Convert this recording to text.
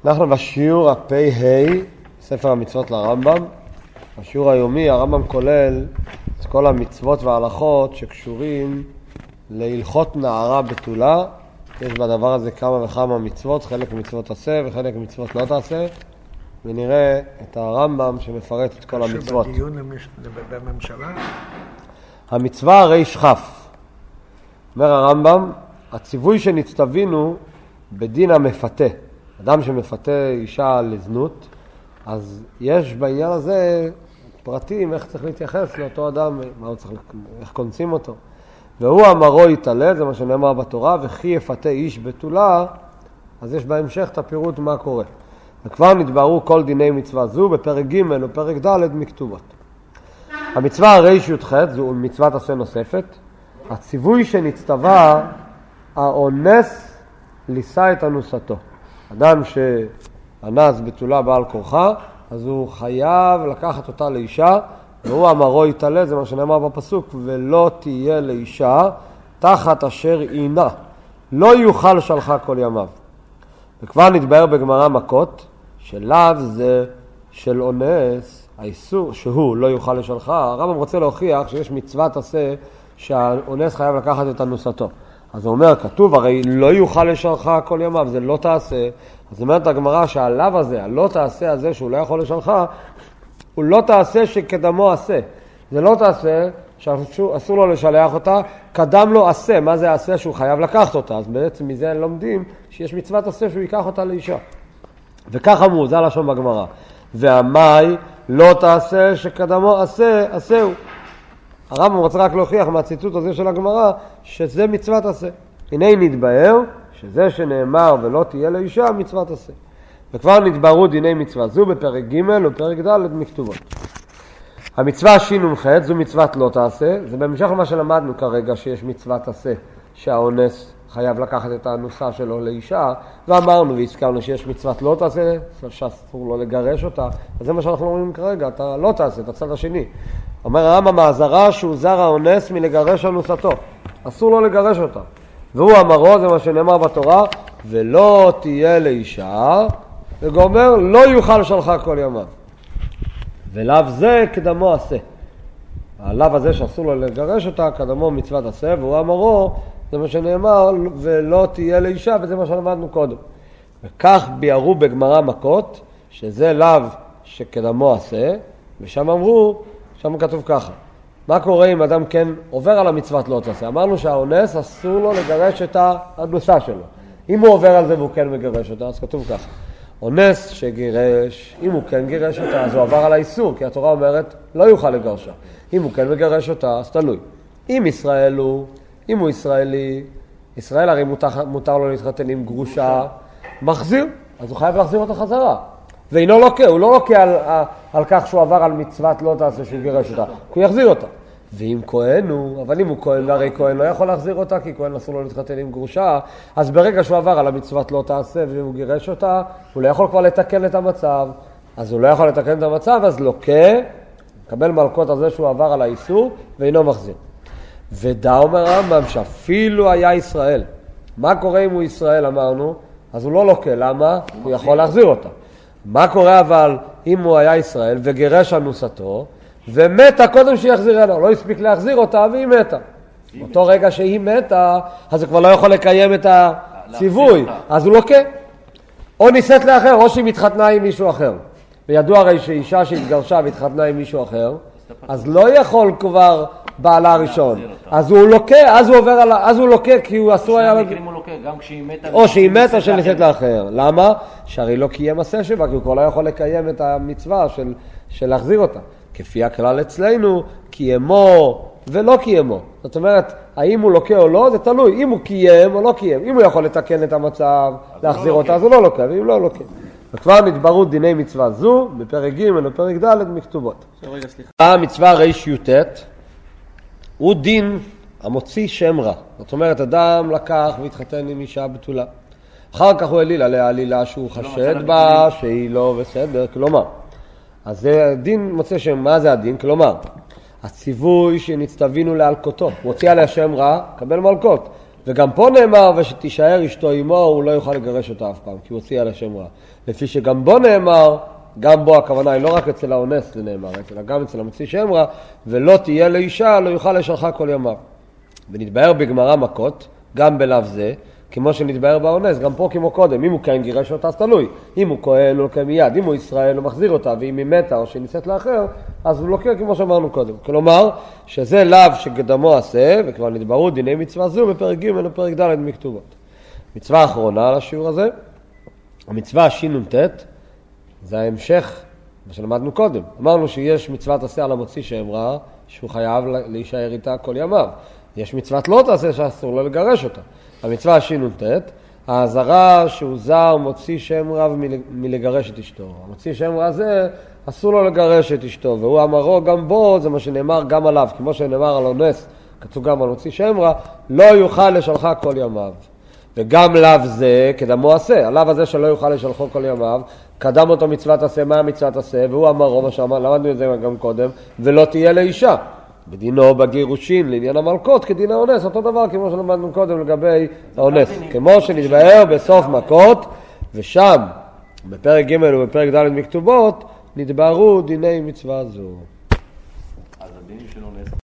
אנחנו בשיעור הפ"ה, ספר המצוות לרמב"ם. בשיעור היומי הרמב"ם כולל את כל המצוות וההלכות שקשורים להלכות נערה בתולה. יש בדבר הזה כמה וכמה מצוות, חלק מצוות עשה וחלק מצוות לא תעשה, ונראה את הרמב"ם שמפרט את כל המצוות. בדיון בממשלה? המצווה ריש כף. אומר הרמב"ם, הציווי שנצטווינו בדין המפתה. אדם שמפתה אישה לזנות, אז יש בעניין הזה פרטים איך צריך להתייחס לאותו אדם, איך כונסים אותו. והוא אמרו יתעלה, זה מה שנאמר בתורה, וכי יפתה איש בתולה, אז יש בהמשך את הפירוט מה קורה. וכבר נתבררו כל דיני מצווה זו בפרק ג' ופרק ד' מכתובות. המצווה ריש י"ח זו מצוות עשה נוספת. הציווי שנצטווה האונס לישא את אנוסתו. אדם שאנס בתולה בעל כורחה, אז הוא חייב לקחת אותה לאישה, והוא אמרו יתעלה, זה מה שנאמר בפסוק, ולא תהיה לאישה תחת אשר עינה, לא יוכל שלחה כל ימיו. וכבר נתבהר בגמרא מכות, שלאו זה של אונס, האיסור שהוא לא יוכל לשלחה. הרמב"ם רוצה להוכיח שיש מצוות עשה שהאונס חייב לקחת את אנוסתו. אז הוא אומר, כתוב, הרי לא יוכל לשלחה כל ימיו, זה לא תעשה. אז אומרת הגמרא שהלאו הזה, הלא תעשה הזה שהוא לא יכול לשלחה, הוא לא תעשה שקדמו עשה. זה לא תעשה שאסור לו לשלח אותה, קדם לו עשה. מה זה עשה? שהוא חייב לקחת אותה. אז בעצם מזה לומדים שיש מצוות עשה שהוא ייקח אותה לאישה. וכך אמרו, זה לשון בגמרא. והמאי לא תעשה שקדמו עשה, עשהו. הרמב"ם רוצה רק להוכיח מהציטוט הזה של הגמרא שזה מצוות עשה. הנה נתבהר שזה שנאמר ולא תהיה לאישה מצוות עשה. וכבר נתבהרו דיני מצווה זו בפרק ג' ופרק ד' מכתובות. המצווה ש"ח זו מצוות לא תעשה. זה בהמשך למה שלמדנו כרגע שיש מצוות עשה שהאונס חייב לקחת את האנוסה שלו לאישה, ואמרנו והזכרנו שיש מצוות לא תעשה שאסור לו לגרש אותה. אז זה מה שאנחנו אומרים כרגע, אתה לא תעשה את הצד השני. אומר הרמב"ם האזהרה שהוא זר האונס מלגרש אנוסתו, אסור לו לגרש אותה. והוא אמרו, זה מה שנאמר בתורה, ולא תהיה לאישה, וגומר לא יוכל שלחה כל ימיו. ולאו זה קדמו עשה. הלאו הזה שאסור לו לגרש אותה, קדמו מצוות עשה, והוא אמרו, זה מה שנאמר, ולא תהיה לאישה, וזה מה שלמדנו קודם. וכך ביארו בגמרא מכות, שזה לאו שקדמו עשה, ושם אמרו, שם כתוב ככה. מה קורה אם אדם כן עובר על המצוות לא תעשה? אמרנו שהאונס אסור לו לגרש את האנוסה שלו. אם הוא עובר על זה והוא כן מגרש אותה, אז כתוב ככה. אונס שגירש, אם הוא כן גירש אותה, אז הוא עבר על האיסור, כי התורה אומרת לא יוכל לגרשה. אם הוא כן מגרש אותה, אז תלוי. אם הוא ישראלי, ישראל הרי מותר לו להתחתן עם גרושה, מחזיר, אז הוא חייב להחזיר אותה חזרה. ואינו לוקה, הוא לא לוקה על כך שהוא עבר על מצוות לא תעשה שהוא גירש אותה, הוא יחזיר אותה. ואם כהן הוא, אבל אם הוא כהן, והרי כהן לא יכול להחזיר אותה, כי כהן אסור לו להתחתן עם גרושה, אז ברגע שהוא עבר על המצוות לא תעשה והוא גירש אותה, הוא לא יכול כבר לתקן את המצב. אז הוא לא יכול לתקן את המצב, אז לוקה, מקבל מלכות על זה שהוא עבר על האיסור, ואינו מחזיר. ודע אומר הרמב"ם שאפילו היה ישראל. מה קורה אם הוא ישראל, אמרנו? אז הוא לא לוקה, למה? הוא יכול להחזיר אותה. מה קורה אבל אם הוא היה ישראל וגירש אנוסתו ומתה קודם שיחזיר אליה, לא הספיק להחזיר אותה והיא מתה. אותו רגע שהיא מתה, אז הוא כבר לא יכול לקיים את הציווי, אז הוא לוקה. או ניסית לאחר, או שהיא מתחתנה עם מישהו אחר. וידוע הרי שאישה שהתגרשה והתחתנה עם מישהו אחר, אז לא יכול כבר בעלה הראשון. אז הוא לוקה, אז הוא לוקה כי הוא אסור היה... או שהיא מתה או שניסית לאחר. למה? שהרי לא קיים עשה שבה, כי הוא כבר לא יכול לקיים את המצווה של להחזיר אותה. כפי הכלל אצלנו, קיימו ולא קיימו. זאת אומרת, האם הוא לוקה או לא, זה תלוי. אם הוא קיים או לא קיים. אם הוא יכול לתקן את המצב, להחזיר אותה, אז הוא לא לוקה, ואם לא לוקה. וכבר נתבהרו דיני מצווה זו, בפרק ג' ופרק ד' מכתובות. המצווה ריש י"ט הוא דין המוציא שם רע. זאת אומרת, אדם לקח והתחתן עם אישה בתולה. אחר כך הוא העליל עליה עלילה שהוא חשד בה, שהיא לא בסדר, כלומר. אז זה דין מוציא שם, מה זה הדין? כלומר, הציווי שנצטווינו להלקותו, מוציא עליה שם רע, קבל מלקות. וגם פה נאמר, ושתישאר אשתו עמו, הוא לא יוכל לגרש אותה אף פעם, כי הוא הוציא על השם רע. לפי שגם בו נאמר, גם בו הכוונה היא לא רק אצל האונס זה נאמר, אלא גם אצל המוציא שם רע, ולא תהיה לאישה, לא יוכל לשלחה כל ימיו. ונתבהר בגמרא מכות, גם בלאו זה, כמו שנתבהר באונס, גם פה כמו קודם, אם הוא כן גירש אותה, אז תלוי. אם הוא כהן, הוא לוקח מיד, אם הוא ישראל, הוא מחזיר אותה, ואם היא מתה או שניסית לאחר, אז הוא לוקח כמו שאמרנו קודם. כלומר, שזה לאו שקדמו עשה, וכבר נתבהרו דיני מצווה זו בפרק ג' ופרק ד' מכתובות. מצווה האחרונה על השיעור הזה, המצווה ש"ט, זה ההמשך, מה שלמדנו קודם. אמרנו שיש מצוות עשה על המוציא שם רע, שהוא חייב להישאר איתה כל ימיו. יש מצוות לא תעשה שאסור לו לגרש אותה. המצווה ש"ט, ההזרה שהוא זר מוציא שם רע מלגרש את אשתו. המוציא שם רע הזה אסור לו לגרש את אשתו, והוא אמרו גם בו, זה מה שנאמר גם עליו, כמו שנאמר על אונס, כתוב גם על מוציא שם רע, לא יוכל לשלחה כל ימיו. וגם לאו זה קדמו עשה, הלאו הזה שלא יוכל לשלחו כל ימיו, קדם אותו מצוות עשה, מה מצוות עשה, והוא אמרו מה שאמר, למדנו את זה גם קודם, ולא תהיה לאישה. בדינו בגירושין לעניין המלכות כדין האונס, אותו דבר כמו שלמדנו קודם לגבי האונס, כמו שנתבהר בסוף מכות, ושם בפרק ג' ובפרק ד' מכתובות נתבהרו דיני מצווה זו.